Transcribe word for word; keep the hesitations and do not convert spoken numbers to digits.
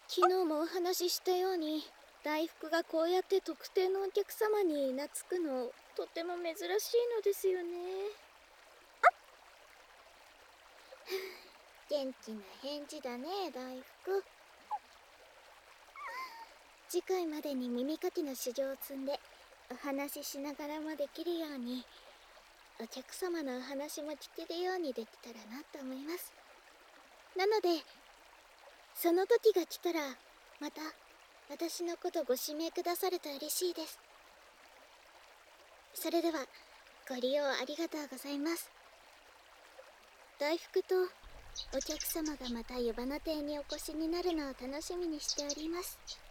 昨日もお話ししたように、大福がこうやって特定のお客様に懐くのとても珍しいのですよね。元気な返事だね、大福。次回までに耳かきの修行を積んでお話ししながらもできるように、お客様のお話も聞けるようにできたらなと思います。なのでその時が来たらまた私のことご指名くださると嬉しいです。それではご利用ありがとうございます。大福とお客様がまた湯花亭にお越しになるのを楽しみにしております。